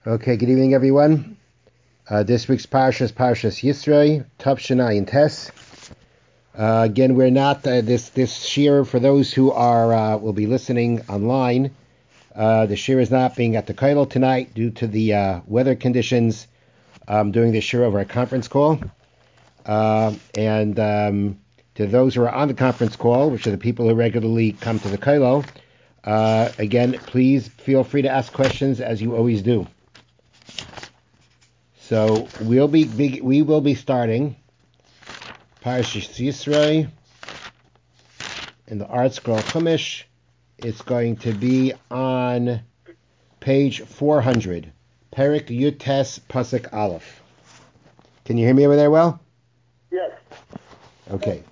Okay, good evening, everyone. This week's parsha is Parshas Yisro, Tav Shana and Tes. Again, we're not this shir for those who are will be listening online. The shir is not being at the Kollel tonight due to the weather conditions. Doing the shir over a conference call, and to those who are on the conference call, which are the people who regularly come to the Kollel, again, please feel free to ask questions as you always do. So we will be starting Parashas Yisro in the Art Scroll Chumash. It's going to be on page 400, Perek Yutes Pasuk Aleph. Can you hear me over there well? Yes. Okay.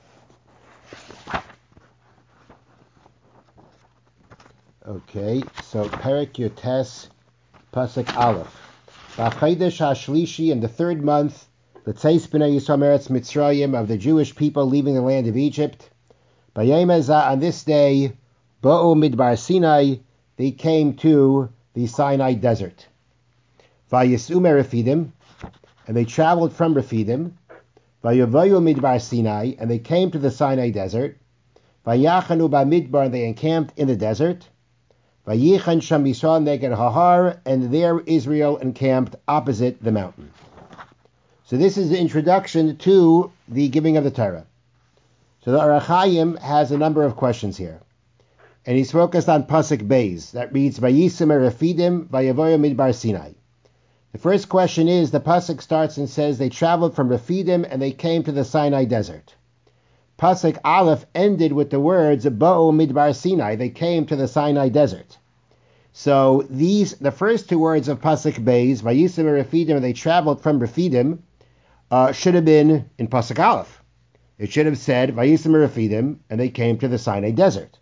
Okay, so Perek Yutes Pasuk Aleph. B'Chodesh HaShlishi, in the third month, L'tzeis B'nai Yisrael Meretz Mitzrayim, of the Jewish people leaving the land of Egypt. B'yom hazeh, on this day, Bo'u Midbar Sinai, they came to the Sinai desert. Vayis'u Refidim, and they traveled from Refidim. Vayavoyu Midbar Sinai, and they came to the Sinai desert. Vayachanu B'Midbar, and they encamped in the desert. Vayichan Sham Yisrael Neged Hahar, and there Israel encamped opposite the mountain. So this is the introduction to the giving of the Torah. So the Orach Chaim has a number of questions here, and he's focused on Pasuk Beis that reads Vayisem Refidim Vayavoyu Midbar Sinai. The first question is, the Pasuk starts and says they traveled from Refidim and they came to the Sinai desert. Pasuk Aleph ended with the words Bo'u Midbar Sinai. They came to the Sinai desert. So the first two words of Pasuk Beis, Vayisem Refidim, they traveled from Refidim, should have been in Pasuk Aleph. It should have said Vayisem Refidim, and they came to the Sinai desert.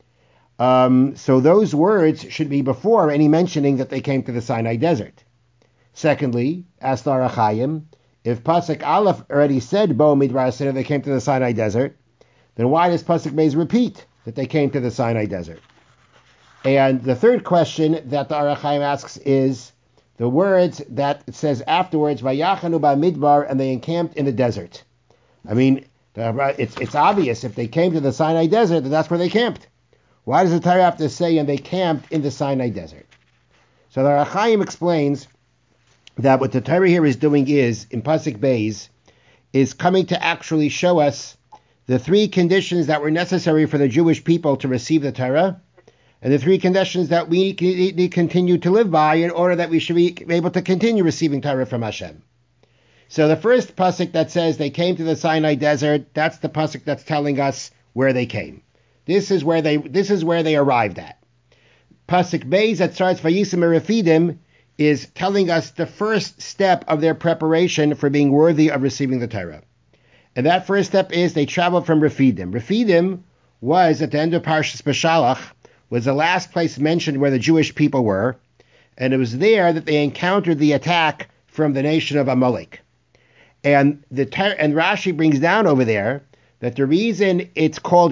So those words should be before any mentioning that they came to the Sinai desert. Secondly, asked the Orach Chaim, if Pasuk Aleph already said Bo'u Midbar Sinai, they came to the Sinai desert, then why does Pasuk Beis repeat that they came to the Sinai desert? And the third question that the Orach Chaim asks is the words that it says afterwards, Vayachanu B'Midbar, and they encamped in the desert. I mean, it's obvious if they came to the Sinai desert, then that's where they camped. Why does the Torah have to say, and they camped in the Sinai desert? So the Orach Chaim explains that what the Torah here is doing is, in Pasuk Beis, is coming to actually show us the three conditions that were necessary for the Jewish people to receive the Torah, and the three conditions that we need to continue to live by in order that we should be able to continue receiving Torah from Hashem. So the first pasuk that says they came to the Sinai desert, that's the pasuk that's telling us where they came. This is where they arrived at. Pasuk Beis that starts Vayisem Refidim is telling us the first step of their preparation for being worthy of receiving the Torah. And that first step is they traveled from Refidim. Refidim was, at the end of Parshas Beshalach, was the last place mentioned where the Jewish people were, and it was there that they encountered the attack from the nation of Amalek. And Rashi brings down over there that the reason it's called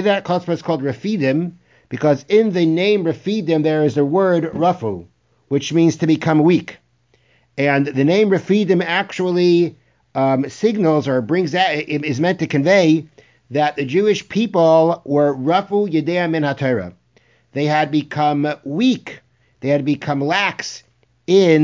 Refidim, because in the name Refidim there is the word Rafu, which means to become weak. And the name Refidim actually signals or brings that, it is meant to convey that the Jewish people were Rafu Yedei Min HaTorah. They had become weak. They had become lax in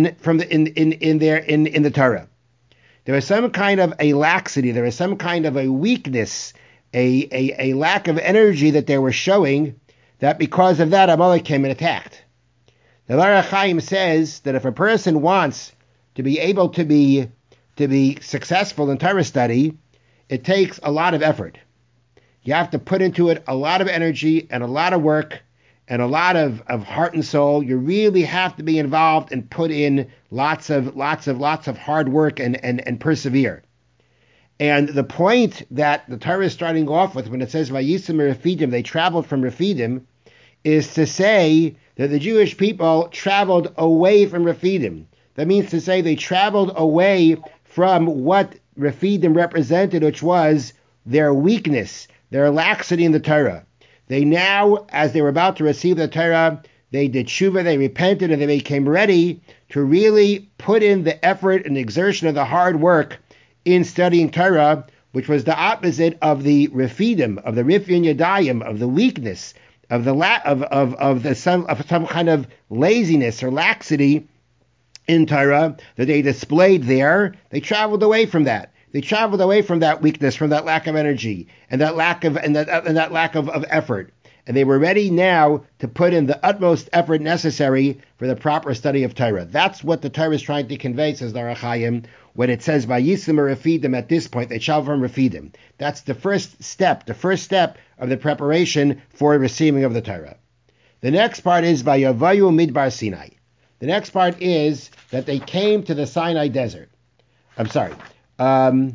the Torah. There was some kind of a laxity. There was some kind of a weakness, a lack of energy that they were showing. That because of that, Amalek came and attacked. The Orach Chaim says that if a person wants to be able to be successful in Torah study, it takes a lot of effort. You have to put into it a lot of energy and a lot of work and a lot of heart and soul. You really have to be involved and put in lots of hard work and persevere. And the point that the Torah is starting off with when it says Vayisem Refidim, they traveled from Refidim, is to say that the Jewish people traveled away from Refidim. That means to say they traveled away from what Refidim represented, which was their weakness, their laxity in the Torah. They now, as they were about to receive the Torah, they did tshuva, they repented, and they became ready to really put in the effort and exertion of the hard work in studying Torah, which was the opposite of the refidim, of the rifyin yadayim, of the weakness, of the some kind of laziness or laxity in Torah that they displayed there. They traveled away from that. They traveled away from that weakness, from that lack of energy, and that lack of effort. And they were ready now to put in the utmost effort necessary for the proper study of Torah. That's what the Torah is trying to convey, says the Ohr HaChaim, when it says Vayisim Refidim at this point, they travel from Refidim. That's the first step of the preparation for receiving of the Torah. The next part is Vayavayu Midbar Sinai. The next part is that they came to the Sinai desert. I'm sorry. The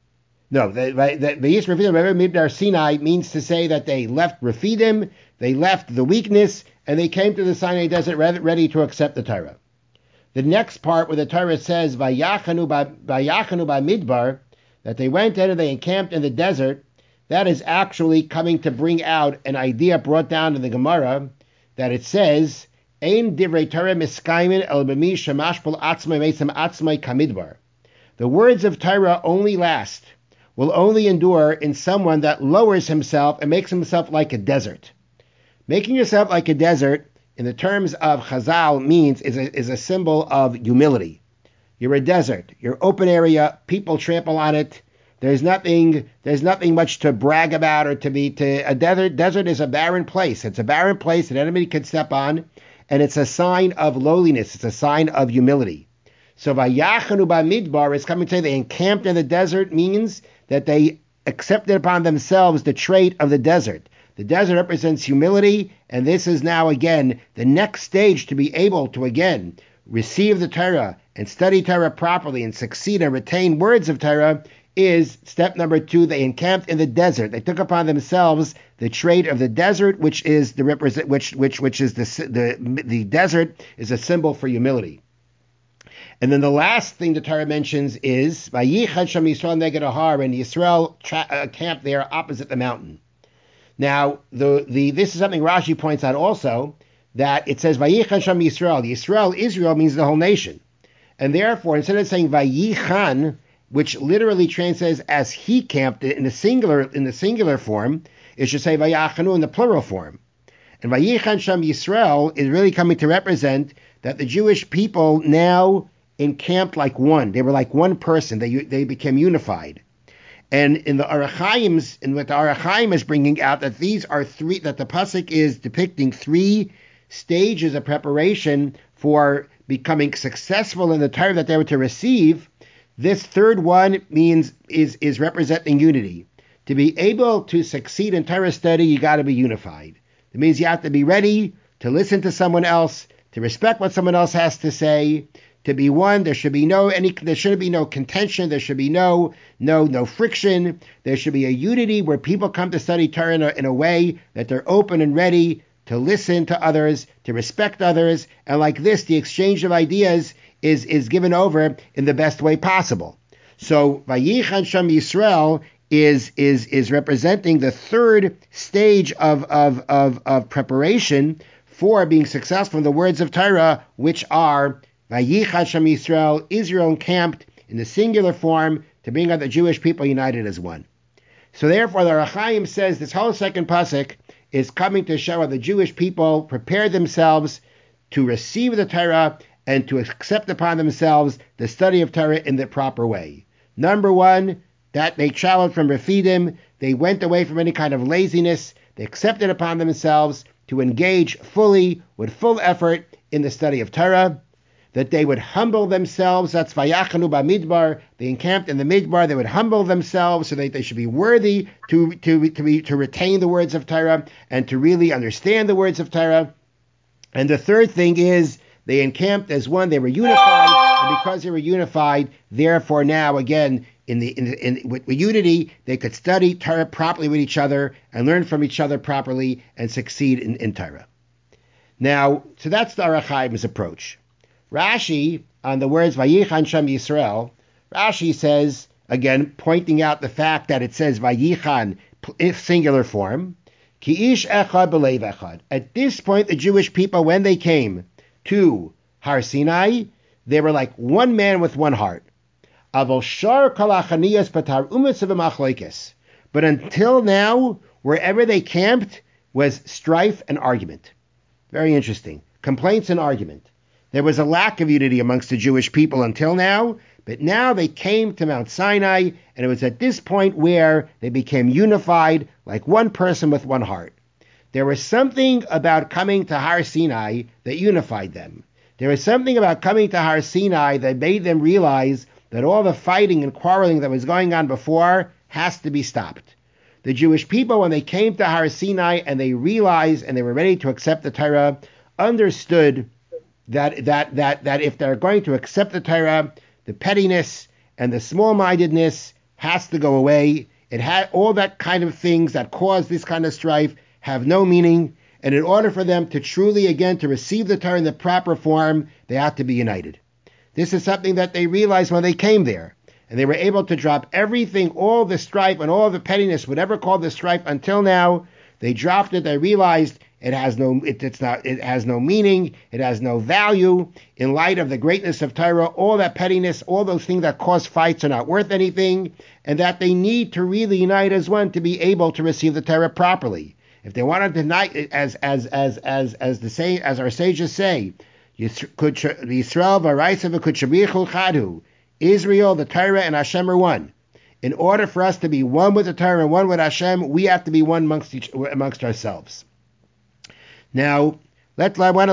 Vayis Refidim Midbar Sinai means to say that they left Refidim, they left the weakness, and they came to the Sinai desert ready to accept the Torah. The next part where the Torah says Vayachanu Midbar, that they went in and they encamped in the desert, that is actually coming to bring out an idea brought down in the Gemara that it says Ein divrei Torah miskaimin el b'mi shemashpul atzmai meisam atzmai kamidbar. The words of Torah only last, will only endure in someone that lowers himself and makes himself like a desert. Making yourself like a desert, in the terms of Chazal, means is a symbol of humility. You're a desert. You're open area. People trample on it. There's nothing much to brag about or a desert. Desert is a barren place. It's a barren place that anybody can step on, and it's a sign of lowliness. It's a sign of humility. So Vayachanu Bamidbar is coming to say they encamped in the desert means that they accepted upon themselves the trait of the desert. The desert represents humility, and this is now again the next stage to be able to again receive the Torah and study Torah properly and succeed and retain words of Torah is step number 2. They encamped in the desert. They took upon themselves the trait of the desert, which is the desert is a symbol for humility. And then the last thing the Torah mentions is Vayichad Sham Yisrael Neged Ahar, and Yisrael camped there opposite the mountain. Now, this is something Rashi points out also, that it says Vayichad Sham Yisrael. Israel means the whole nation. And therefore, instead of saying Vayichan, which literally translates as he camped in the singular form, it should say Vayachanu in the plural form. And Vayichan Sham Yisrael is really coming to represent that the Jewish people now encamped like one. They were like one person. They became unified. And in the Ohr HaChaim, in what the Ohr HaChaim is bringing out, that these are three, that the pasuk is depicting 3 stages of preparation for becoming successful in the Torah that they were to receive. This third one is representing unity. To be able to succeed in Torah study, you got to be unified. It means you have to be ready to listen to someone else, to respect what someone else has to say, to be one. There shouldn't be no contention. There should be no friction. There should be a unity where people come to study Torah in a way that they're open and ready to listen to others, to respect others, and like this, the exchange of ideas is given over in the best way possible. So Vayichan Sham Yisrael is representing the third stage of preparation for being successful in the words of Torah, which are Vayichad Sham Yisrael, Israel encamped in the singular form to bring out the Jewish people united as one. So therefore, the Ohr HaChaim says this whole second pasuk is coming to show how the Jewish people prepared themselves to receive the Torah and to accept upon themselves the study of Torah in the proper way. Number 1, that they traveled from Refidim, they went away from any kind of laziness, they accepted upon themselves to engage fully, with full effort, in the study of Torah, that they would humble themselves. That's Vayachanu Bamidbar. They encamped in the Midbar. They would humble themselves so that they should be worthy to retain the words of Torah and to really understand the words of Torah. And the third thing is they encamped as one. They were unified, and because they were unified, therefore now again with unity, they could study Torah properly with each other and learn from each other properly and succeed in Torah. Now, so that's the Ohr HaChaim's approach. Rashi, on the words Vayichan Sham Yisrael, Rashi says, again, pointing out the fact that it says Vayichan, if singular form, Ki ish echad b'leiv echad. At this point, the Jewish people, when they came to Har Sinai, they were like one man with one heart. Avol shar kol hachaniyos patar umetz v'machloikes. But until now, wherever they camped was strife and argument. Very interesting. Complaints and argument. There was a lack of unity amongst the Jewish people until now, but now they came to Mount Sinai, and it was at this point where they became unified, like one person with one heart. There was something about coming to Har Sinai that unified them. There was something about coming to Har Sinai that made them realize that all the fighting and quarreling that was going on before has to be stopped. The Jewish people, when they came to Har Sinai and they realized and they were ready to accept the Torah, understood that if they're going to accept the Torah, the pettiness and the small-mindedness has to go away. It had all that kind of things that cause this kind of strife have no meaning. And in order for them to truly, again, to receive the Torah in the proper form, they have to be united. This is something that they realized when they came there. And they were able to drop everything, all the strife and all the pettiness, whatever called the strife until now. They dropped it. They realized it has no meaning. It has no value in light of the greatness of Torah. All that pettiness, all those things that cause fights are not worth anything, and that they need to really unite as one to be able to receive the Torah properly. If they want to deny, as our sages say, Yisrael v'Raisa v'Kutshabichu Chadu. Israel, the Torah, and Hashem are one. In order for us to be one with the Torah and one with Hashem, we have to be one amongst ourselves. Now, I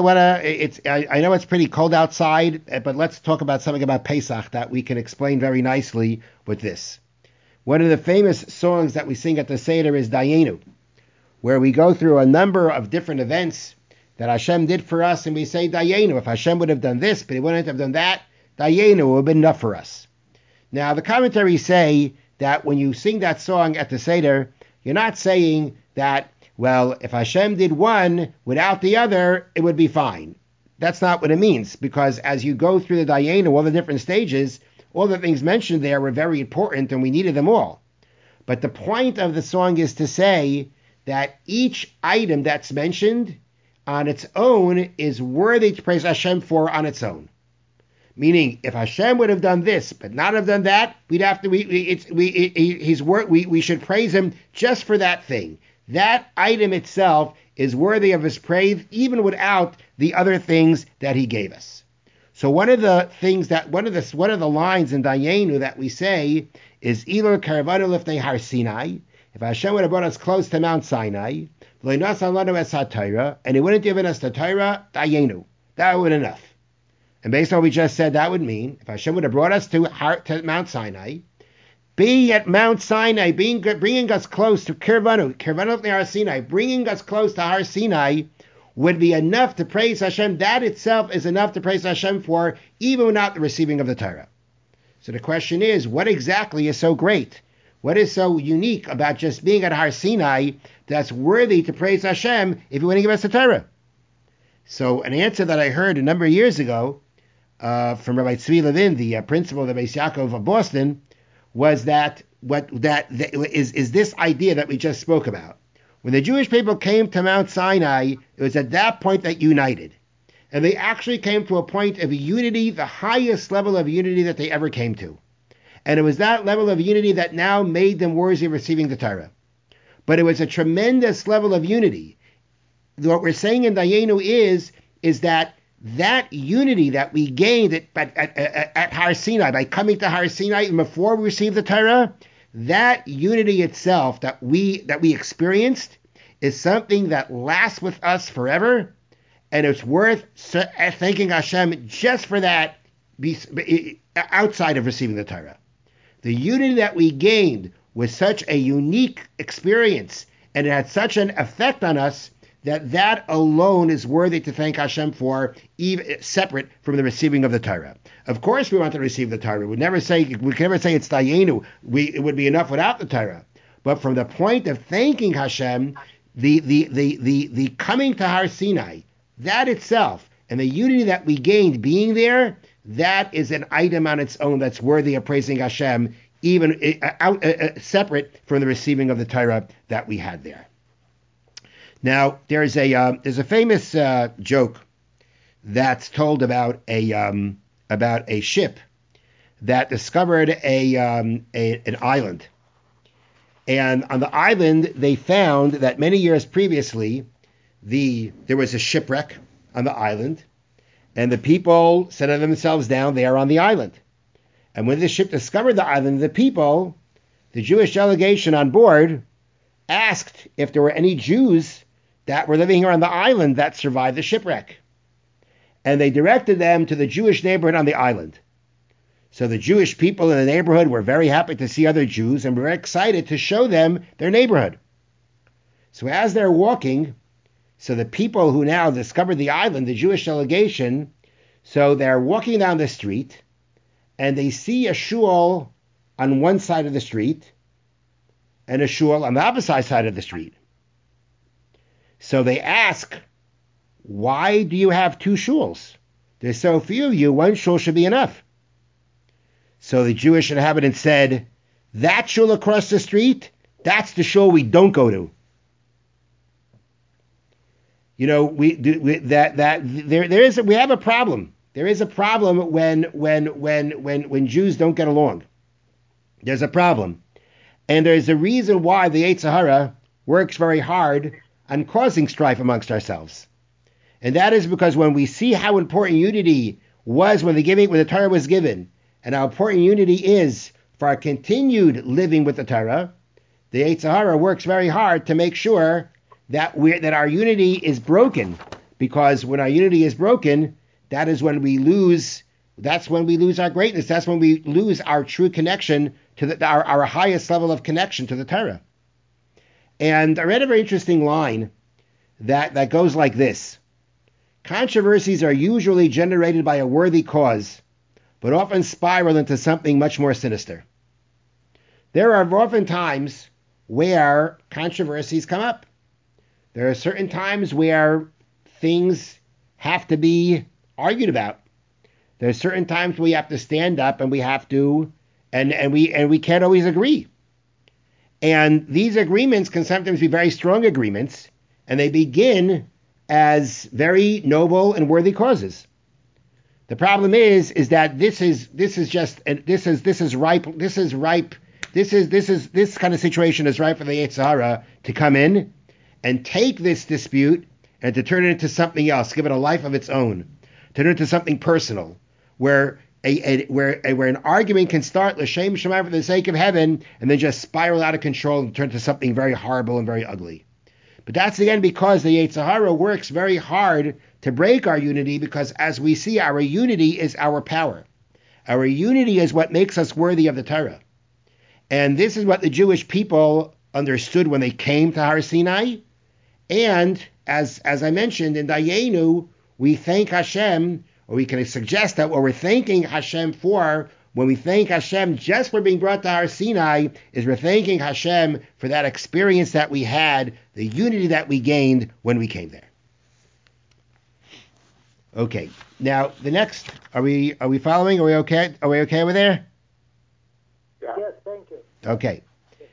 know it's pretty cold outside, but let's talk about something about Pesach that we can explain very nicely with this. One of the famous songs that we sing at the Seder is Dayenu, where we go through a number of different events that Hashem did for us, and we say Dayenu. If Hashem would have done this, but He wouldn't have done that, Dayenu would have been enough for us. Now, the commentaries say that when you sing that song at the Seder, you're not saying that, well, if Hashem did one without the other, it would be fine. That's not what it means, because as you go through the Dayenu, all the different stages, all the things mentioned there were very important, and we needed them all. But the point of the song is to say that each item that's mentioned on its own is worthy to praise Hashem for on its own. Meaning, if Hashem would have done this, but not have done that, we'd have to. We should praise Him just for that thing. That item itself is worthy of His praise, even without the other things that He gave us. So one of the lines in Dayenu that we say is Ilor Karavanu Lifnei Har Sinai. If Hashem would have brought us close to Mount Sinai, and He wouldn't have given us the Torah, Dayenu. That would be enough. And based on what we just said, that would mean if Hashem would have brought us to Mount Sinai, being at Mount Sinai, bringing us close to Kirvanu Har Sinai, bringing us close to Har Sinai would be enough to praise Hashem. That itself is enough to praise Hashem for, even without the receiving of the Torah. So the question is, what exactly is so great? What is so unique about just being at Har Sinai that's worthy to praise Hashem if you want to give us the Torah? So an answer that I heard a number of years ago from Rabbi Tzvi Levin, the principal of the Beis Yaakov of Boston, was that is this idea that we just spoke about. When the Jewish people came to Mount Sinai, it was at that point that united. And they actually came to a point of unity, the highest level of unity that they ever came to. And it was that level of unity that now made them worthy of receiving the Torah. But it was a tremendous level of unity. What we're saying in Dayenu is that unity that we gained at Har Sinai, by coming to Har Sinai and before we received the Torah, that unity itself that we experienced is something that lasts with us forever, and it's worth thanking Hashem just for that outside of receiving the Torah. The unity that we gained was such a unique experience, and it had such an effect on us that alone is worthy to thank Hashem for, even separate from the receiving of the Torah. Of course, we want to receive the Torah. We can never say it's Dayenu. It would be enough without the Torah. But from the point of thanking Hashem, the coming to Har Sinai, that itself, and the unity that we gained being there, that is an item on its own that's worthy of praising Hashem, even separate from the receiving of the Torah that we had there. Now, there's a famous joke that's told about a ship that discovered an island, and on the island they found that many years previously there was a shipwreck on the island, and the people settled themselves down there on the island. And when the ship discovered the island, the Jewish delegation on board asked if there were any Jews that were living here on the island that survived the shipwreck. And they directed them to the Jewish neighborhood on the island. So the Jewish people in the neighborhood were very happy to see other Jews and were very excited to show them their neighborhood. So as they're walking, so the people who now discovered the island, the Jewish delegation, so they're walking down the street and they see a shul on one side of the street and a shul on the opposite side of the street. So they ask, why do you have two shuls? There's so few of you, one shul should be enough. So the Jewish inhabitant said, that shul across the street, that's the shul we don't go to. You know, we have a problem. There is a problem when Jews don't get along. There's a problem. And there's a reason why the Yetzer Hara works very hard on causing strife amongst ourselves. And that is because when we see how important unity was when the Torah was given, and how important unity is for our continued living with the Torah, the Yetzer Hara works very hard to make sure that our unity is broken. Because when our unity is broken, that is when we lose. That's when we lose our greatness. That's when we lose our true connection to our highest level of connection to the Torah. And I read a very interesting line that goes like this. Controversies are usually generated by a worthy cause, but often spiral into something much more sinister. There are often times where controversies come up. There are certain times where things have to be argued about. There are certain times we have to stand up and we have to, and we can't always agree. And these agreements can sometimes be very strong agreements, and they begin as very noble and worthy causes. The problem is that this kind of situation is ripe for the Yetzer Hara to come in and take this dispute and to turn it into something else, give it a life of its own, turn it into something personal, where an argument can start l'shem shemaim for the sake of heaven and then just spiral out of control and turn into something very horrible and very ugly. But that's again because the Yetzer Hara works very hard to break our unity, because as we see, our unity is our power. Our unity is what makes us worthy of the Torah. And this is what the Jewish people understood when they came to Har Sinai. And as I mentioned in Dayenu, we thank Hashem, or we can suggest that what we're thanking Hashem for, when we thank Hashem just for being brought to Har Sinai, is we're thanking Hashem for that experience that we had, the unity that we gained when we came there. Okay, now the next, are we following? Are we okay? Are we okay over there? Yeah. Yes, thank you. Okay.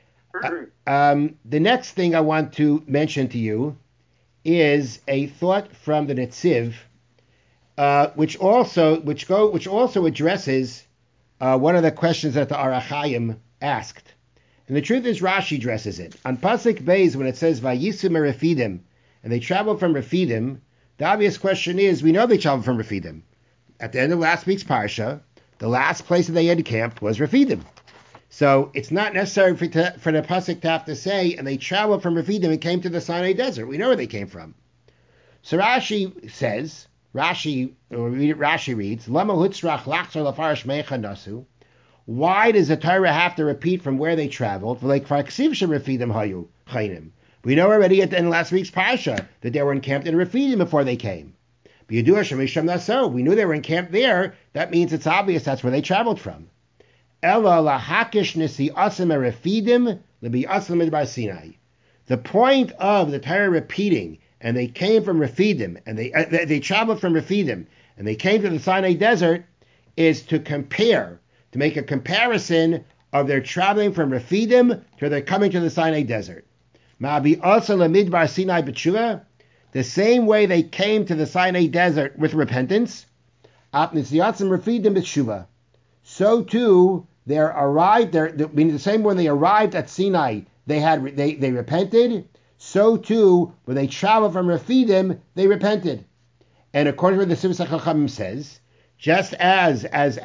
The next thing I want to mention to you is a thought from the Netziv, which also addresses one of the questions that the Arach Chaim asked. And the truth is, Rashi addresses it. On Pasuk Beis, when it says Vayisu Refidim, and they traveled from Refidim, the obvious question is, we know they traveled from Refidim. At the end of last week's parsha, the last place that they had camped was Refidim. So it's not necessary for the Pasuk to have to say, and they traveled from Refidim and came to the Sinai desert. We know where they came from. So Rashi says, Rashi reads, Lama hutzrach lachzor lafarish meicha nasu. Why does the Torah have to repeat from where they traveled? Like Farksiv Refidim hayu chayim. We know already at the end of last week's parsha that they were encamped in Refidim before they came. We knew they were encamped there. That means it's obvious that's where they traveled from. Ela lahakish nisi asim Refidim lebi asim midbar Sinai. The point of the Torah repeating, and they came from Refidim, and they traveled from Refidim, and they came to the Sinai desert, is to compare, to make a comparison of their traveling from Refidim to their coming to the Sinai desert. Ma'abi also lamidbar Sinai b'tshuva, the same way they came to the Sinai desert with repentance, apnisyatzim refidim b'tshuva. So too, they arrived there. Meaning the same when they arrived at Sinai, they repented. So too, when they traveled from Refidim, they repented. And according to what the Sivas HaChachamim says, just as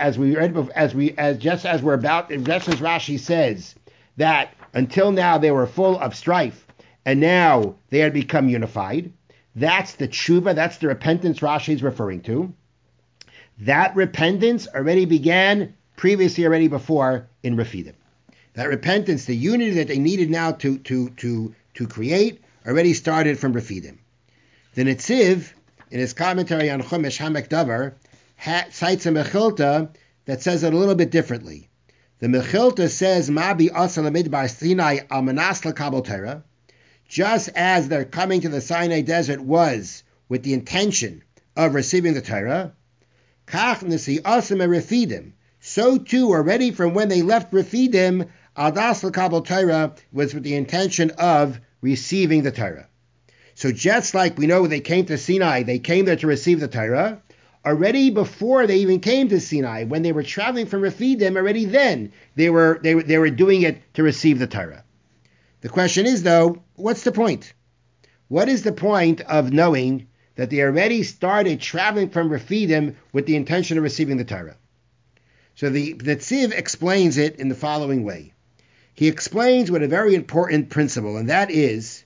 Rashi says that until now they were full of strife, and now they had become unified. That's the tshuva, that's the repentance Rashi is referring to. That repentance already began previously, already before in Refidim. That repentance, the unity that they needed now to create, already started from Refidim. The Netziv, in his commentary on Chumash Hamek Davar, cites a Mechilta that says it a little bit differently. The Mechilta says, Mabi Asal Midbar Sinai Al Manas L'Kabel Torah, just as their coming to the Sinai desert was with the intention of receiving the Torah, Kach Nisi Asam Refidim, so too already from when they left Refidim, Adas L'Kabel Torah was with the intention of receiving the Torah. So just like we know when they came to Sinai, they came there to receive the Torah, already before they even came to Sinai, when they were traveling from Refidim, already then they were doing it to receive the Torah. The question is, though, what's the point? What is the point of knowing that they already started traveling from Refidim with the intention of receiving the Torah? So the Tziv explains it in the following way. He explains with a very important principle, and that is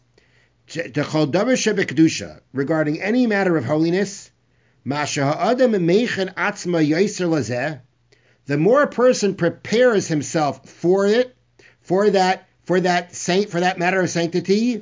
regarding any matter of holiness, the more a person prepares himself for it, for that matter of sanctity,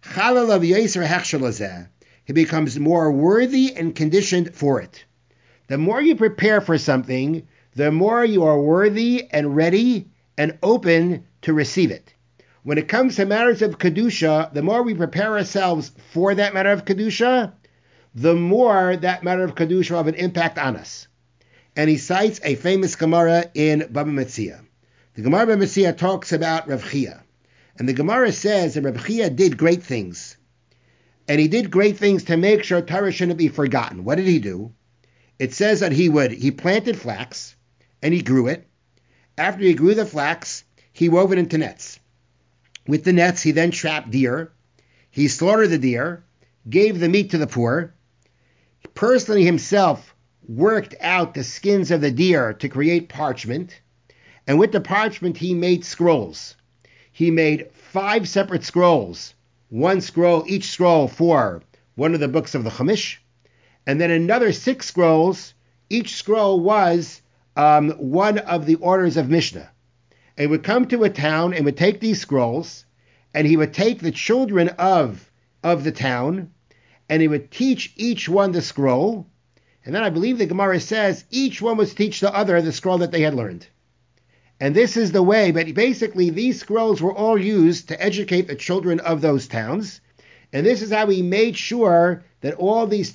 he becomes more worthy and conditioned for it. The more you prepare for something, the more you are worthy and ready and open to receive it. When it comes to matters of Kedusha, the more we prepare ourselves for that matter of Kedusha, the more that matter of Kedusha will have an impact on us. And he cites a famous Gemara in Baba Metzia. The Gemara Baba Metzia talks about Rav Chia. And the Gemara says that Rav Chia did great things. And he did great things to make sure Torah shouldn't be forgotten. What did he do? It says that he planted flax, and he grew it. After he grew the flax, he wove it into nets. With the nets, he then trapped deer. He slaughtered the deer, gave the meat to the poor. He personally himself worked out the skins of the deer to create parchment. And with the parchment, he made scrolls. He made 5 separate scrolls. One scroll, each scroll for one of the books of the Chumash. And then another 6 scrolls. Each scroll was one of the orders of Mishnah. And he would come to a town and would take these scrolls, and he would take the children of the town, and he would teach each one the scroll. And then I believe the Gemara says each one was to teach the other the scroll that they had learned. And this is the way, but basically these scrolls were all used to educate the children of those towns. And this is how he made sure that all these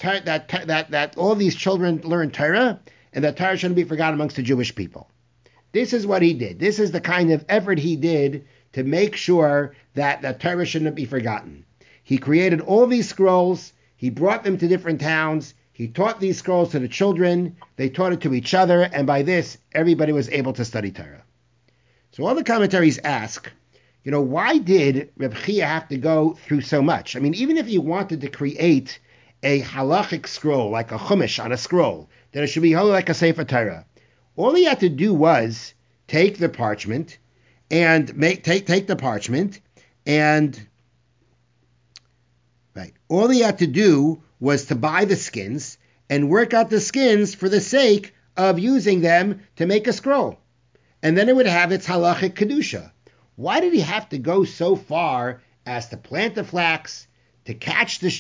all these children learned Torah, and that Torah shouldn't be forgotten amongst the Jewish people. This is what he did. This is the kind of effort he did to make sure that Torah shouldn't be forgotten. He created all these scrolls. He brought them to different towns. He taught these scrolls to the children. They taught it to each other. And by this, everybody was able to study Torah. So all the commentaries ask, why did Reb Chia have to go through so much? I mean, even if you wanted to create a halachic scroll, like a chumash on a scroll, then it should be holy like a Sefer Torah. All he had to do was take the parchment and take the parchment and right. All he had to do was to buy the skins and work out the skins for the sake of using them to make a scroll, and then it would have its halachic kedusha. Why did he have to go so far as to plant the flax, to catch the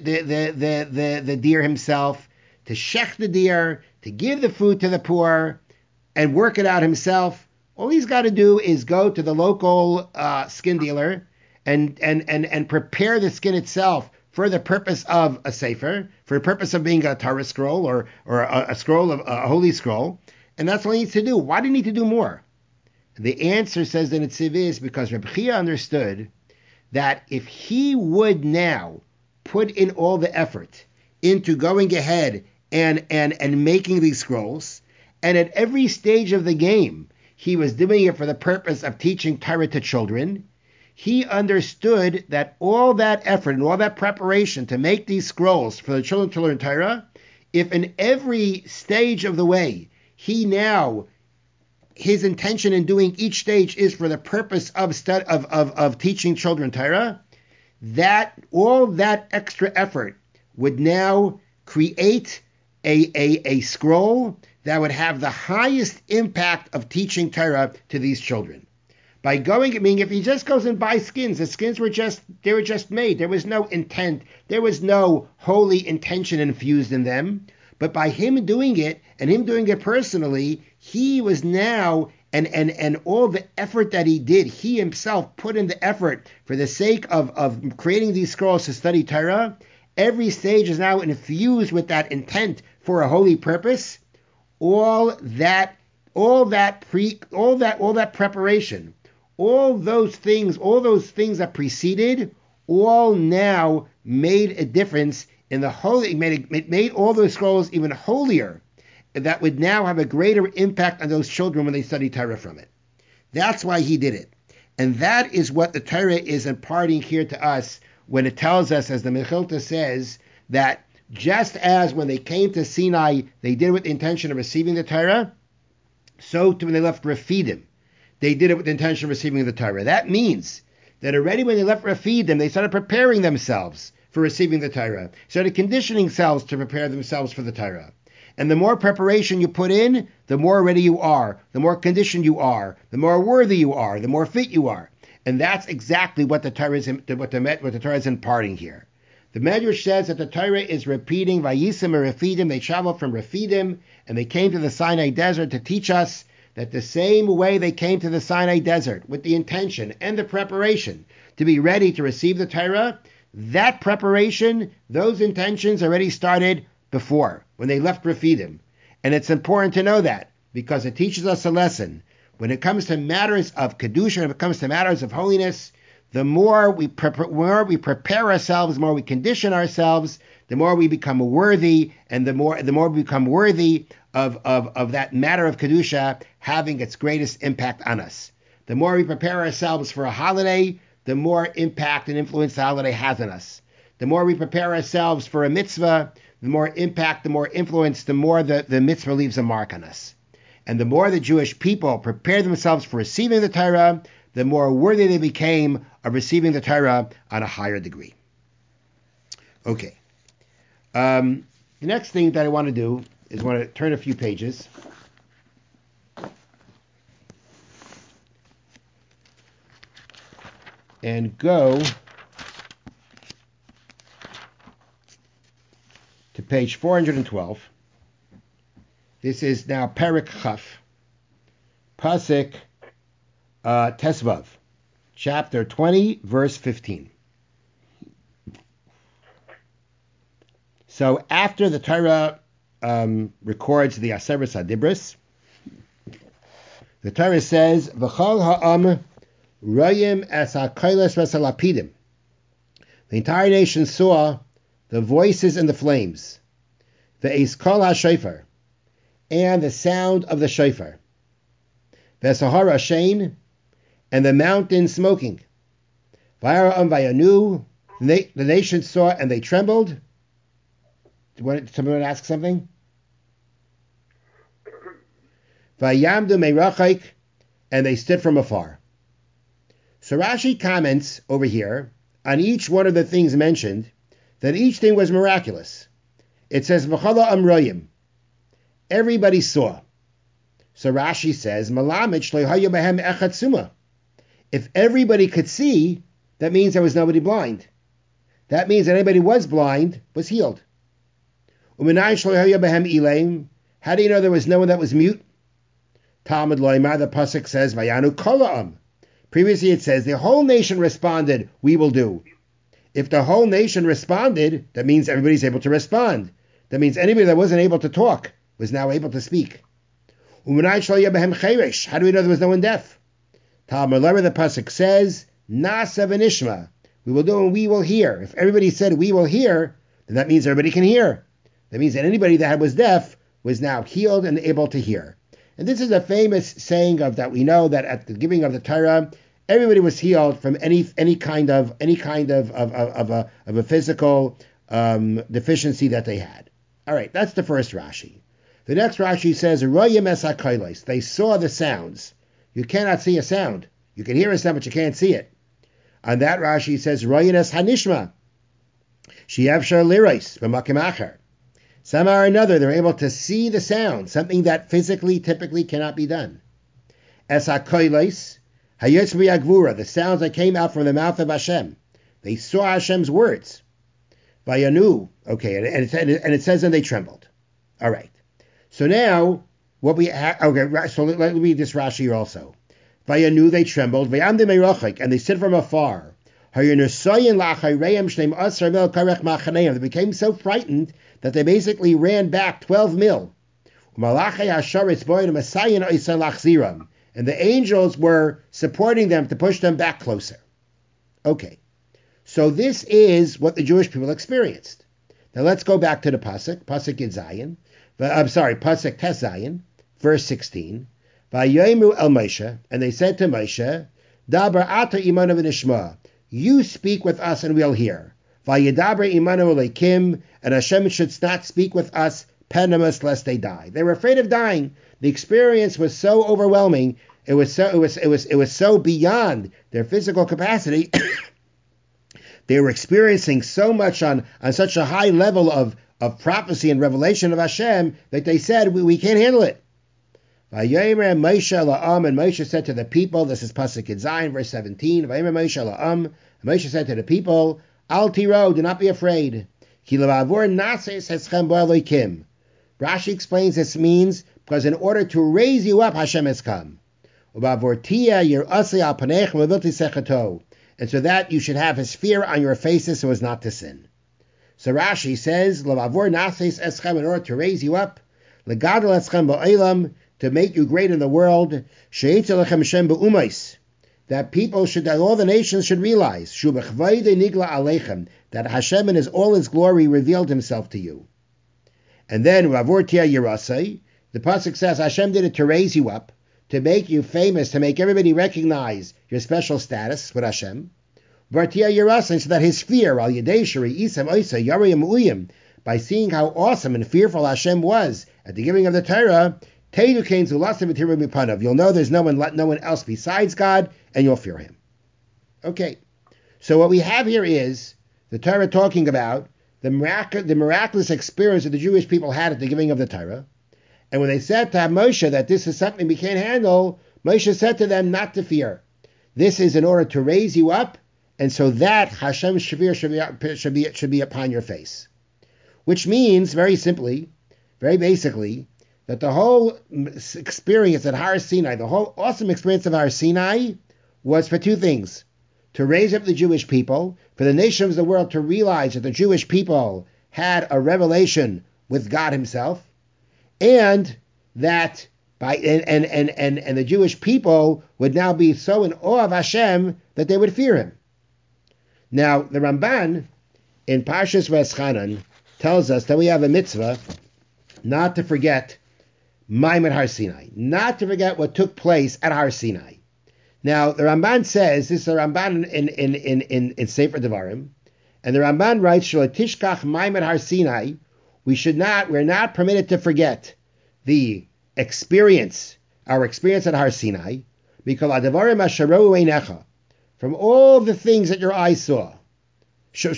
deer himself, to shech the deer, to give the food to the poor, and work it out himself? All he's got to do is go to the local skin dealer and prepare the skin itself for the purpose of a sefer, for the purpose of being a Torah scroll or a scroll of a holy scroll, and that's all he needs to do. Why do you need to do more? The answer, says the Netziv, is because Reb Chia understood that if he would now put in all the effort into going ahead and making these scrolls, and at every stage of the game, he was doing it for the purpose of teaching Torah to children, he understood that all that effort and all that preparation to make these scrolls for the children to learn Torah, if in every stage of the way, his intention in doing each stage is for the purpose of teaching children Torah, that all that extra effort would now create a scroll that would have the highest impact of teaching Torah to these children. By going, I mean, if he just goes and buys skins, the skins were just made. There was no intent. There was no holy intention infused in them. But by him doing it, and him doing it personally, he was now, and all the effort that he did, he himself put in the effort for the sake of creating these scrolls to study Torah. Every stage is now infused with that intent for a holy purpose. All that preparation, all those things that preceded, all now made a difference in the holy. It made all those scrolls even holier. That would now have a greater impact on those children when they study Torah from it. That's why he did it, and that is what the Torah is imparting here to us when it tells us, as the Mechilta says, that just as when they came to Sinai, they did it with the intention of receiving the Torah, so too when they left Refidim, they did it with the intention of receiving the Torah. That means that already when they left Refidim, they started preparing themselves for receiving the Torah, started conditioning themselves to prepare themselves for the Torah. And the more preparation you put in, the more ready you are, the more conditioned you are, the more worthy you are, the more fit you are. And that's exactly what the Torah is imparting here. The Medrash says that the Torah is repeating Vayisem Refidim. They traveled from Refidim and they came to the Sinai desert to teach us that the same way they came to the Sinai desert with the intention and the preparation to be ready to receive the Torah, that preparation, those intentions already started before, when they left Refidim. And it's important to know that because it teaches us a lesson. When it comes to matters of Kedusha, when it comes to matters of holiness, the more we prepare ourselves, the more we condition ourselves, the more we become worthy, and the more we become worthy of that matter of Kedusha having its greatest impact on us. The more we prepare ourselves for a holiday, the more impact and influence the holiday has on us. The more we prepare ourselves for a mitzvah, the more impact, the more influence, the more the mitzvah leaves a mark on us. And the more the Jewish people prepare themselves for receiving the Torah, the more worthy they became of receiving the Torah on a higher degree. Okay. The next thing that I want to do is want to turn a few pages. And go to page 412. This is now Perek Chaf, Pasuk Tesvav, chapter 20, verse 15. So after the Torah records the Aseres HaDibros, the Torah says, V'chol ha'am royim es ha'koiles v'salapidim. The entire nation saw the voices and the flames, ve'es kol ha'shofar, and the sound of the shofar, ve'sahara shein, and the mountain smoking. V'yara'am v'yanu, the nation saw and they trembled. Someone ask something? V'yamdu me'rachik, and they stood from afar. So Rashi comments over here on each one of the things mentioned that each thing was miraculous. It says v'chala amroyim, everybody saw. So Rashi says Malamid shlo haya behem echad suma. If everybody could see, that means there was nobody blind. That means that anybody who was blind was healed. U'minayin shlo haya behem ileim. How do you know there was no one that was mute? Talmud Loimar, the pasuk says vayanu kol ha'am. Previously it says the whole nation responded, we will do. If the whole nation responded, that means everybody's able to respond. That means anybody that wasn't able to talk was now able to speak. How do we know there was no one deaf? Talmud Lemmer, the pasuk says, Nasa v'nishma. We will do and we will hear. If everybody said we will hear, then that means everybody can hear. That means that anybody that was deaf was now healed and able to hear. And this is a famous saying of that we know that at the giving of the Torah, everybody was healed from any kind of a physical deficiency that they had. All right, that's the first Rashi. The next Rashi says, Royim es hakolos. They saw the sounds. You cannot see a sound. You can hear a sound, but you can't see it. On that Rashi says, Royim es hanishma. She'evshar liros b'makom acher. Somehow or another, they're able to see the sound, something that physically, typically cannot be done. Es hakolos, hayotz b'yagvura, the sounds that came out from the mouth of Hashem. They saw Hashem's words. Vayanu, okay, and it says, and they trembled. All right. So now, what we have, okay, so let me read this Rashi here also. Vayanu, they trembled, vayamdim merochik, and they stood from afar. They became so frightened that they basically ran back 12 mil. And the angels were supporting them to push them back closer. Okay, so this is what the Jewish people experienced. Now let's go back to the Pasuk Yud Zayin. Pasuk Tes Zayin, verse 16. Vayomu el Moshe, and they said to Moshe, Dabar ata imanu v'nishma, you speak with us and we'll hear. Vayedaber imanu elokim, and Hashem should not speak with us, penamus, lest they die. They were afraid of dying. The experience was so overwhelming. It was so beyond their physical capacity. They were experiencing so much on such a high level of prophecy and revelation of Hashem that they said, we can't handle it. Vayomer Moshe la'am, and Moshe said to the people, this is Pasuk Yud Zayin, verse 17, Vayomer Moshe la'am, Moshe said to the people, Al tiro, do not be afraid. Ki levavor nases eschem bo Elokim. Rashi explains this means, because in order to raise you up, Hashem has come. Ubavor tia yir'asei al panechem levilti sechato. And so that you should have his fear on your faces so as not to sin. So Rashi says, levavor nases eschem, in order to raise you up, legadol eschem ba'olam, to make you great in the world, that people should, that all the nations should realize, that Hashem in all his glory revealed himself to you. And then, the Pasuk says, Hashem did it to raise you up, to make you famous, to make everybody recognize your special status with Hashem. So that his fear, by seeing how awesome and fearful Hashem was at the giving of the Torah, you'll know there's no one else besides God, and you'll fear him. Okay, so what we have here is the Torah talking about the miraculous experience that the Jewish people had at the giving of the Torah. And when they said to Moshe that this is something we can't handle, Moshe said to them not to fear. This is in order to raise you up, and so that Hashem's shavir should be upon your face. Which means, very simply, very basically, that the whole experience at Har Sinai, the whole awesome experience of Har Sinai, was for two things. To raise up the Jewish people, for the nations of the world to realize that the Jewish people had a revelation with God himself, and that and the Jewish people would now be so in awe of Hashem that they would fear him. Now, the Ramban in Parshas V'eschanan tells us that we have a mitzvah not to forget Maimon Har Sinai, not to forget what took place at Har Sinai. Now, the Ramban says, this is the Ramban in Sefer Devarim, and the Ramban writes, Shalotishkach Maimon Har Sinai, we're not permitted to forget the experience, our experience at Har Sinai, because Adavarim Asharohu Einecha, from all the things that your eyes saw, from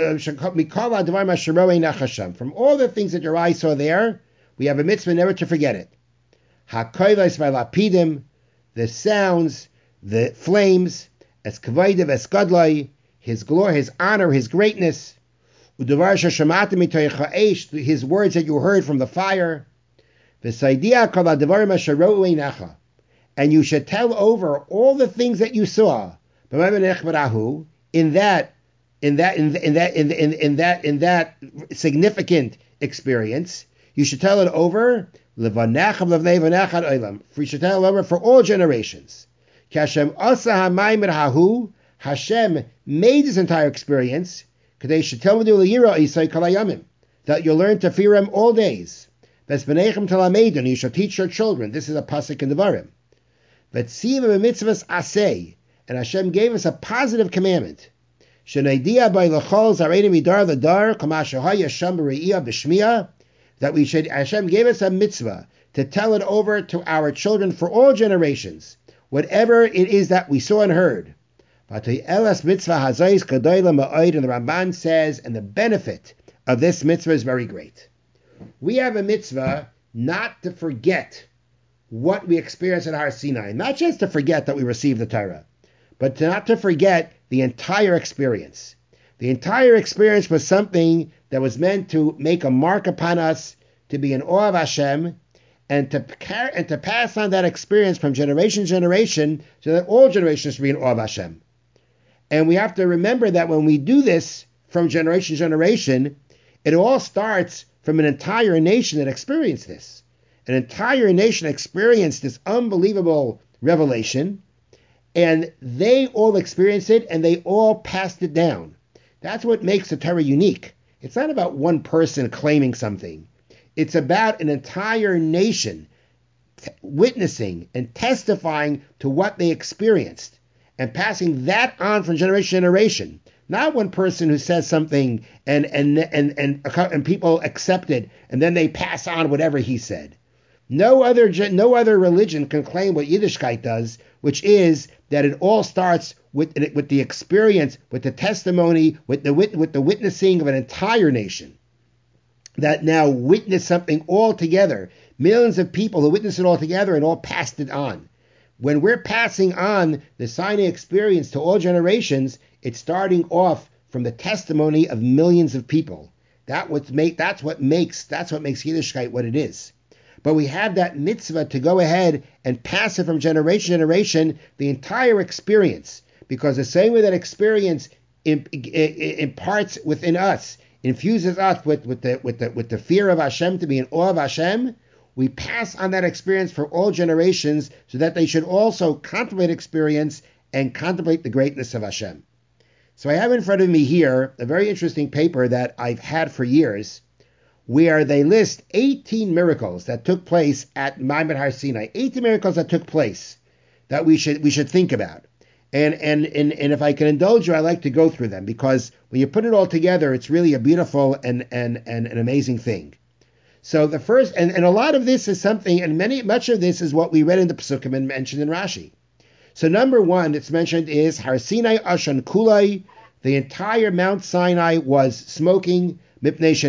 all the things that your eyes saw there, we have a mitzvah never to forget it. HaKoylos v'lapidim, the sounds, the flames, es kavaydev es gadlai, his glory, his honor, his greatness, u'davar sheshamatim mitoich ha'esh, his words that you heard from the fire, v'saidia kol ha'davarim asher ro'u einecha, and you should tell over all the things that you saw, in that significant experience. You should tell it over. You should tell it over for all generations. Hashem Hashem made this entire experience that you'll learn to fear Him all days. And you shall teach your children. This is a pasuk in Devarim. And Hashem gave us a positive commandment. That we should, Hashem gave us a mitzvah to tell it over to our children for all generations, whatever it is that we saw and heard. And the Ramban says, and the benefit of this mitzvah is very great. We have a mitzvah not to forget what we experienced at Har Sinai, not just to forget that we received the Torah, but not to forget the entire experience. The entire experience was something that was meant to make a mark upon us, to be in awe of Hashem, and to pass on that experience from generation to generation, so that all generations should be in awe of Hashem. And we have to remember that when we do this from generation to generation, it all starts from an entire nation that experienced this. An entire nation experienced this unbelievable revelation, and they all experienced it, and they all passed it down. That's what makes the Torah unique. It's not about one person claiming something. It's about an entire nation witnessing and testifying to what they experienced and passing that on from generation to generation. Not one person who says something and people accept it and then they pass on whatever he said. No other religion can claim what Yiddishkeit does, which is that it all starts with the experience, with the testimony, with the witnessing of an entire nation that now witnessed something all together. Millions of people who witnessed it all together and all passed it on. When we're passing on the Sinai experience to all generations, it's starting off from the testimony of millions of people. That's what makes Yiddishkeit what it is. But we have that mitzvah to go ahead and pass it from generation to generation, the entire experience, because the same way that experience imparts within us, infuses us with the fear of Hashem, to be in awe of Hashem, we pass on that experience for all generations so that they should also contemplate experience and contemplate the greatness of Hashem. So I have in front of me here a very interesting paper that I've had for years, where they list 18 miracles that took place at Ma'amad Har Sinai. 18 miracles that took place that we should think about. And if I can indulge you, I like to go through them, because when you put it all together, it's really a beautiful and an amazing thing. So the first, and a lot of this is something, and much of this is what we read in the Pesukim and mentioned in Rashi. So number one, it's mentioned is Har Sinai Ashan Kulai. The entire Mount Sinai was smoking, because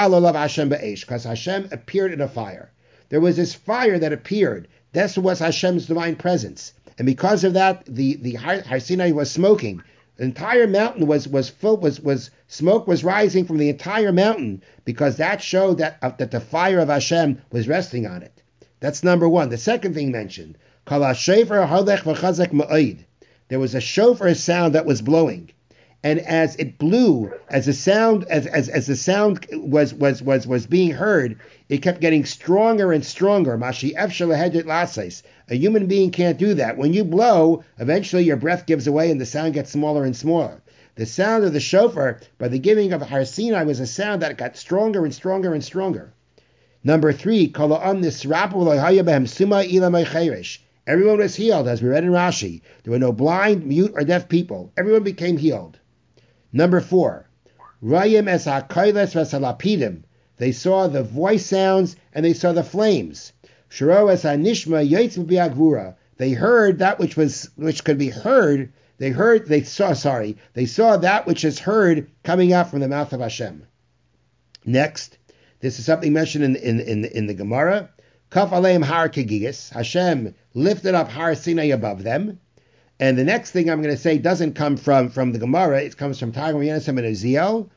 Hashem appeared in a fire. There was this fire that appeared. This was Hashem's divine presence. And because of that, the Har Sinai was smoking. The entire mountain was smoke was rising from the entire mountain, because that showed that the fire of Hashem was resting on it. That's number one. The second thing mentioned, there was a shofar sound that was blowing. And as it blew, as the sound was being heard, it kept getting stronger and stronger. A human being can't do that. When you blow, eventually your breath gives away and the sound gets smaller and smaller. The sound of the shofar, by the giving of Har Sinai, was a sound that got stronger and stronger and stronger. Number three, everyone was healed, as we read in Rashi. There were no blind, mute, or deaf people. Everyone became healed. Number four, Rayim es hakailes v'salapidim. They saw the voice sounds and they saw the flames. Shiro es hanishma yotz b'agvura. They heard that which could be heard. They saw that which is heard coming out from the mouth of Hashem. Next, this is something mentioned in the Gemara. Kaf aleim har kegiyas. Hashem lifted up Har Sinai above them. And the next thing I'm going to say doesn't come from the Gemara. It comes from Targum Yenisam and Uziel.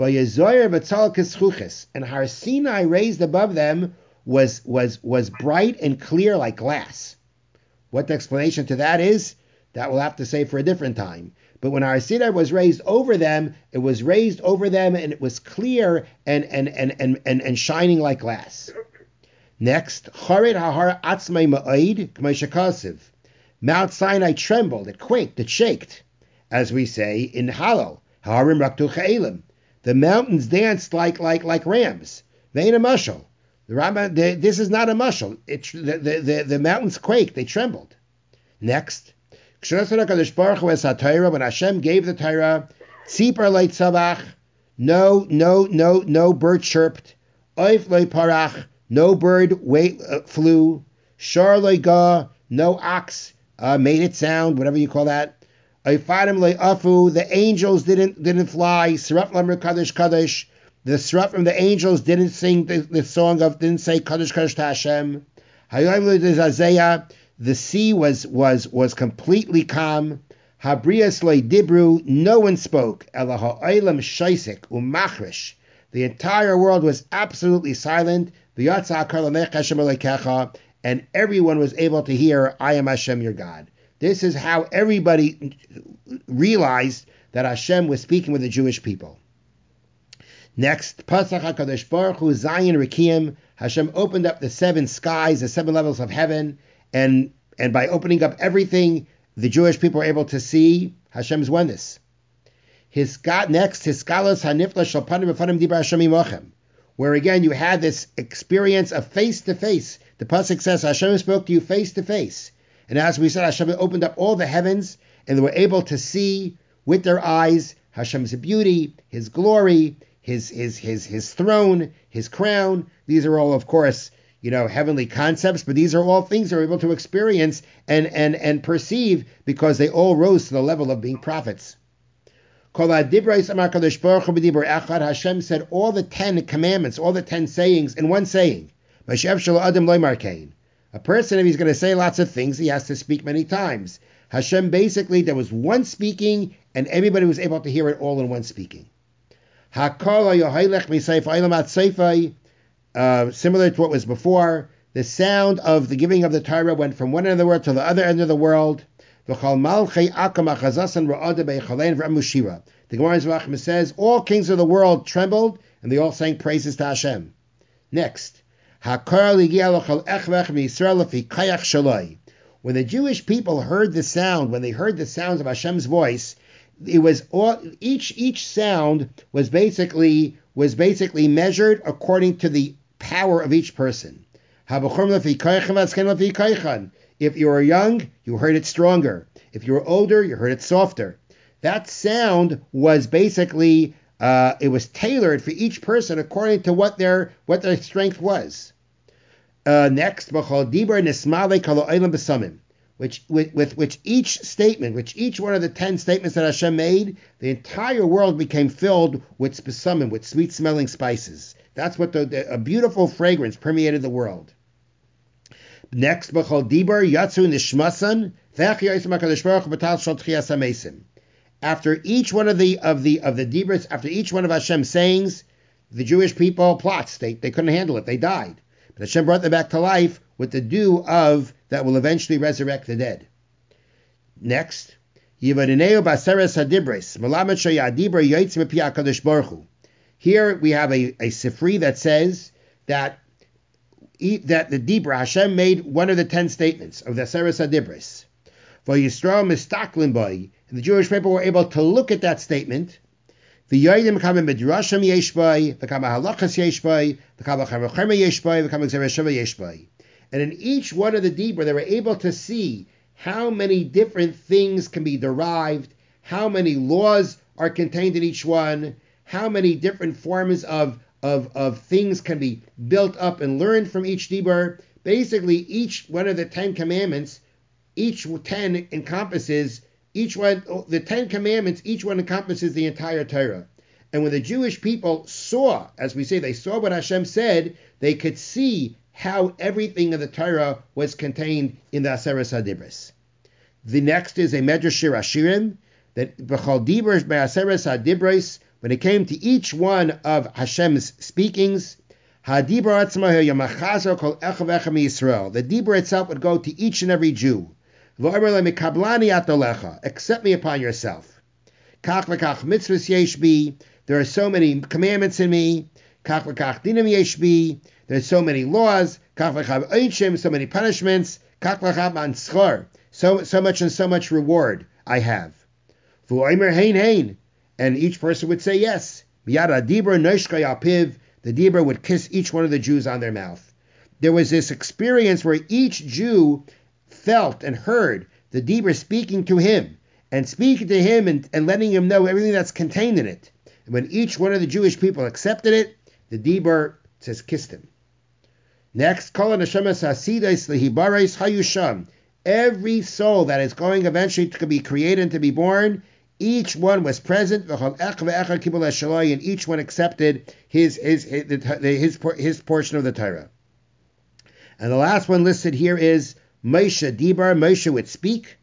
And Har Sinai raised above them was bright and clear like glass. What the explanation to that is, that we'll have to say for a different time. But when Har Sinai was raised over them, it was raised over them and it was clear and shining like glass. Next, Chared Hahar Atzmai Ma'id K'may Shekasiv. Mount Sinai trembled, it quaked, it shaked. as we say in Hallel. Ha'arim raktu cha'elim. The mountains danced like rams. Vein a mushal. This is not a mushal. The mountains quaked. They trembled. Next, when Hashem gave the Torah, tzipar leit tzavach, no bird chirped. Oif lei parach, no bird flew. Shar lei ga, no ox made it sound, whatever you call that. Oifadim lei afu, the angels didn't fly. Seraf lamer kadosh kadosh, the seraf from the angels didn't sing the song didn't say kadosh kadosh to Hashem. Hayom lei zazaya, the sea was completely calm. Habrias lei dibru, no one spoke. Ela ha'olam shaisik umachrish. The entire world was absolutely silent. And everyone was able to hear, I am Hashem your God. This is how everybody realized that Hashem was speaking with the Jewish people. Next, Pasach HaKadosh Baruch Hu Zayin Rekiem. Hashem opened up the 7 skies, the 7 levels of heaven, and by opening up everything, the Jewish people were able to see Hashem's oneness. His Hiskalos Hanifla Shalpanim Befanim Dibra Hashem Imochem, where again you had this experience of face to face. The pasuk says Hashem spoke to you face to face, and as we said, Hashem opened up all the heavens, and they were able to see with their eyes Hashem's beauty, His glory, His throne, His crown. These are all, of course, heavenly concepts, but these are all things they're able to experience and perceive because they all rose to the level of being prophets. Hashem said all the 10 commandments, all the 10 sayings in one saying. A person, if he's going to say lots of things, he has to speak many times. Hashem basically, there was one speaking, and everybody was able to hear it all in one speaking. Similar to what was before, the sound of the giving of the Torah went from one end of the world to the other end of the world. The Gemara in Zvachim says, all kings of the world trembled, and they all sang praises to Hashem. Next, when the Jewish people heard the sound, when they heard the sounds of Hashem's voice, it was all each sound was basically measured according to the power of each person. If you were young, you heard it stronger. If you were older, you heard it softer. That sound was basically it was tailored for each person according to what their strength was. Next, which each statement, which each one of the 10 statements that Hashem made, the entire world became filled with besamim, with sweet-smelling spices. That's what a beautiful fragrance permeated the world. Next, yatsu nishmasan. After each one of the dibros, after each one of Hashem's sayings, the Jewish people plots. They couldn't handle it. They died. But Hashem brought them back to life with the dew that will eventually resurrect the dead. Next, here we have a sifri that says that the Dibra, Hashem made one of the 10 statements of the Aseres HaDibros. And the Jewish people were able to look at that statement. And in each one of the Dibra, they were able to see how many different things can be derived, how many laws are contained in each one, how many different forms of things can be built up and learned from each Dibra. Basically, each one of the 10 commandments, each 10 encompasses the 10 commandments, each one encompasses the entire Torah. And when the Jewish people saw, as we say, they saw what Hashem said, they could see how everything of the Torah was contained in the Aseres HaDibros. The next is a Medrash Shir Hashirim, that B'chol Dibros Be'Aseres HaDibros, when it came to each one of Hashem's speakings, the Dibur itself would go to each and every Jew. Accept me upon yourself. There are so many commandments in me. There's so many laws. So many punishments. So much and so much reward I have. V'oimer hein hein, and each person would say yes. Miyad adibur noshkei al piv, the dibur would kiss each one of the Jews on their mouth. There was this experience where each Jew felt and heard the dibur speaking to him, and speaking to him and letting him know everything that's contained in it. And when each one of the Jewish people accepted it, the dibur says kissed him. Next, kol neshamas hasidas lehibares hayusham. Every soul that is going eventually to be created and to be born, each one was present, and each one accepted his portion of the Torah. And the last one listed here is Moshe Dibar. Moshe would speak.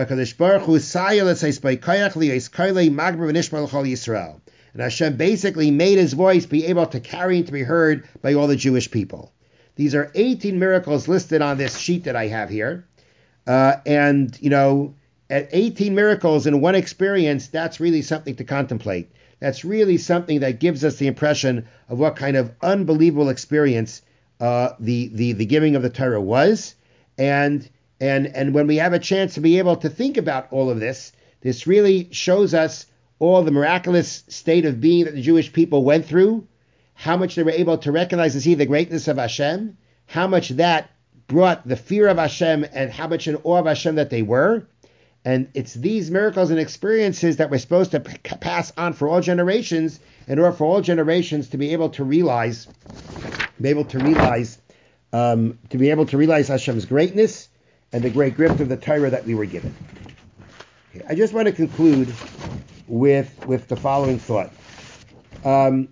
And Hashem basically made his voice be able to carry and to be heard by all the Jewish people. These are 18 miracles listed on this sheet that I have here. And, at 18 miracles in one experience, that's really something to contemplate. That's really something that gives us the impression of what kind of unbelievable experience the giving of the Torah was. And when we have a chance to be able to think about all of this, this really shows us all the miraculous state of being that the Jewish people went through, how much they were able to recognize and see the greatness of Hashem, how much that brought the fear of Hashem and how much in awe of Hashem that they were. And it's these miracles and experiences that we're supposed to pass on for all generations, in order for all generations to be able to realize Hashem's greatness and the great gift of the Torah that we were given. Okay, I just want to conclude with the following thought. In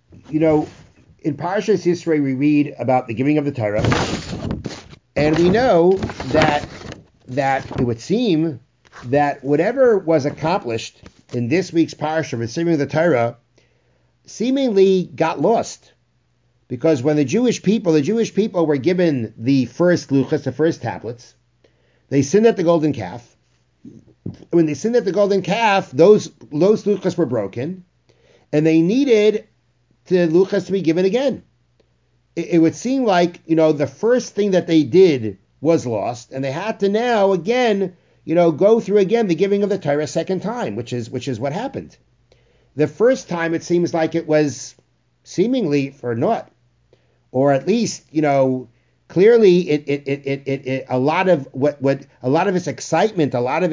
Parashas Yisro we read about the giving of the Torah, and we know that it would seem that whatever was accomplished in this week's parasha, receiving the Torah, seemingly got lost. Because when the Jewish people were given the first luchas, the first tablets, they sinned at the golden calf. When they sinned at the golden calf, those luchas were broken, and they needed the luchas to be given again. It would seem like, the first thing that they did was lost, and they had to now again, go through again the giving of the Torah a second time, which is what happened. The first time it seems like it was seemingly for naught, or at least, clearly it a lot of its excitement, a lot of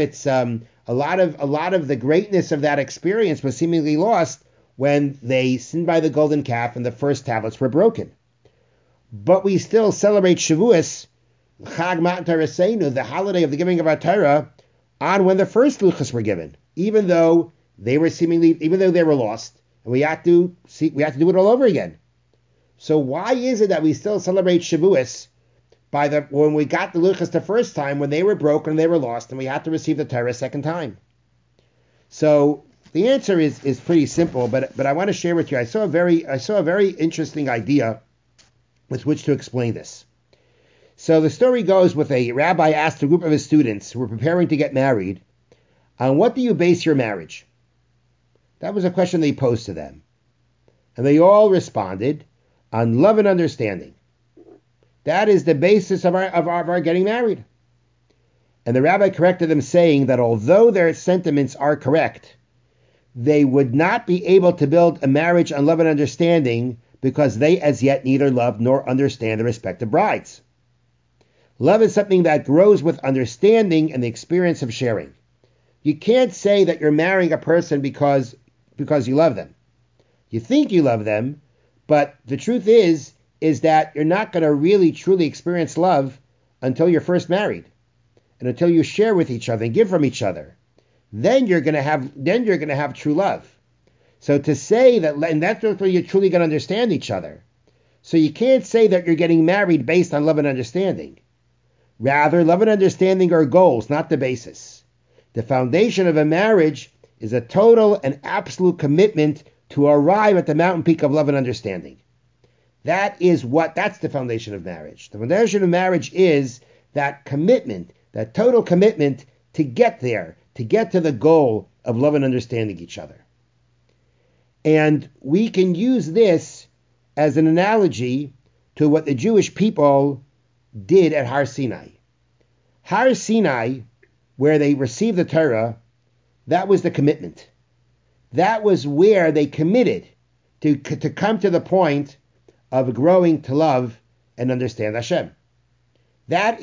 the greatness of that experience was seemingly lost when they sinned by the golden calf and the first tablets were broken. But we still celebrate Shavuos, Chag Matan Torah Seinu, the holiday of the giving of our Torah, on when the first luchas were given, even though they were lost, and we had to do it all over again. So why is it that we still celebrate Shavuos when we got the luchas the first time, when they were broken and they were lost, and we had to receive the Torah a second time? So the answer is pretty simple, but I want to share with you. I saw a very interesting idea with which to explain this. So the story goes with a rabbi asked a group of his students who were preparing to get married, on what do you base your marriage? That was a question they posed to them. And they all responded, on love and understanding. That is the basis of our getting married. And the rabbi corrected them, saying that although their sentiments are correct, they would not be able to build a marriage on love and understanding because they as yet neither love nor understand the respective brides. Love is something that grows with understanding and the experience of sharing. You can't say that you're marrying a person because you love them. You think you love them, but the truth is that you're not going to really truly experience love until you're first married and until you share with each other and give from each other. Then you're going to have true love. So to say that, and that's where you're truly going to understand each other. So you can't say that you're getting married based on love and understanding. Rather, love and understanding are goals, not the basis. The foundation of a marriage is a total and absolute commitment to arrive at the mountain peak of love and understanding. That's the foundation of marriage. The foundation of marriage is that commitment, that total commitment to get there, to get to the goal of love and understanding each other. And we can use this as an analogy to what the Jewish people did at Har Sinai. Har Sinai, where they received the Torah, That was the commitment. That was where they committed to come to the point of growing to love and understand Hashem. That's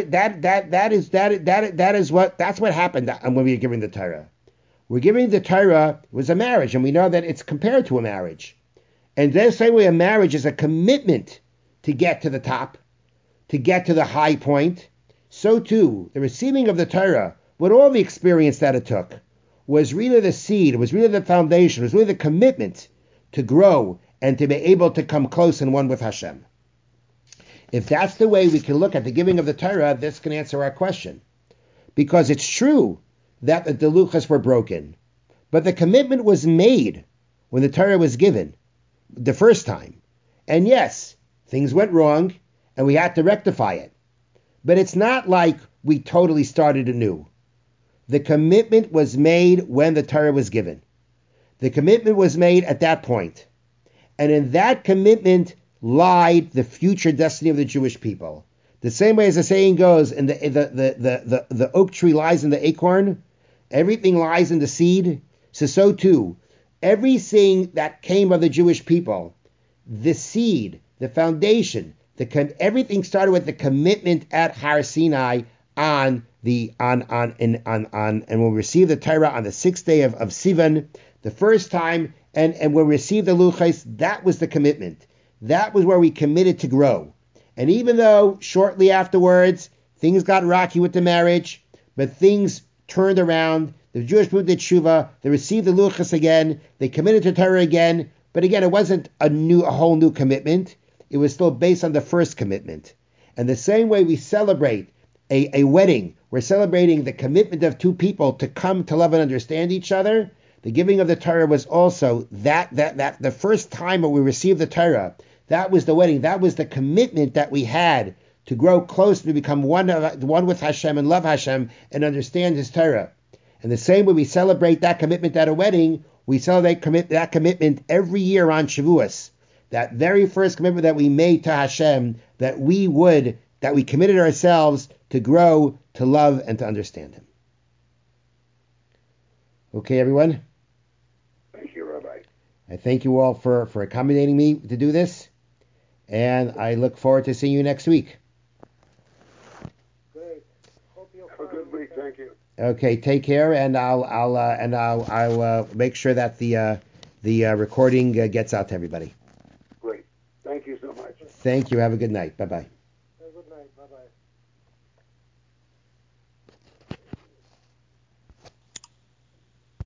what happened when we were giving the Torah. We're giving the Torah was a marriage, and we know that it's compared to a marriage. And the same way a marriage is a commitment to get to the top, to get to the high point, so too the receiving of the Torah, with all the experience that it took, was really the seed, it was really the foundation, it was really the commitment to grow and to be able to come close and one with Hashem. If that's the way we can look at the giving of the Torah, this can answer our question. Because it's true that the luchos were broken, but the commitment was made when the Torah was given the first time. And yes, things went wrong, and we had to rectify it. But it's not like we totally started anew. The commitment was made when the Torah was given. The commitment was made at that point. And in that commitment lied the future destiny of the Jewish people. The same way as the saying goes, the oak tree lies in the acorn, everything lies in the seed. So too, everything that came of the Jewish people, the seed, the foundation, everything started with the commitment at Har Sinai and we'll receive the Torah on the 6th day of Sivan, the first time, and we'll receive the luchos. That was the commitment. That was where we committed to grow. And even though shortly afterwards things got rocky with the marriage, but things turned around, the Jewish people did tshuva, they received the luchos again, they committed to Torah again, but again, it wasn't a whole new commitment. It was still based on the first commitment. And the same way we celebrate a wedding, we're celebrating the commitment of two people to come to love and understand each other. The giving of the Torah was also that the first time when we received the Torah, that was the wedding. That was the commitment that we had to grow close, to become one with Hashem and love Hashem and understand His Torah. And the same way we celebrate that commitment at a wedding, we celebrate that commitment every year on Shavuos. That very first commitment that we made to Hashem, that we committed ourselves to grow, to love, and to understand Him. Okay, everyone? Thank you, Rabbi. I thank you all for accommodating me to do this. And I look forward to seeing you next week. Great. Hope you'll have a good week. Thank you. Okay, take care, and I'll make sure that the recording gets out to everybody. Great. Thank you so much. Thank you. Have a good night. Bye bye.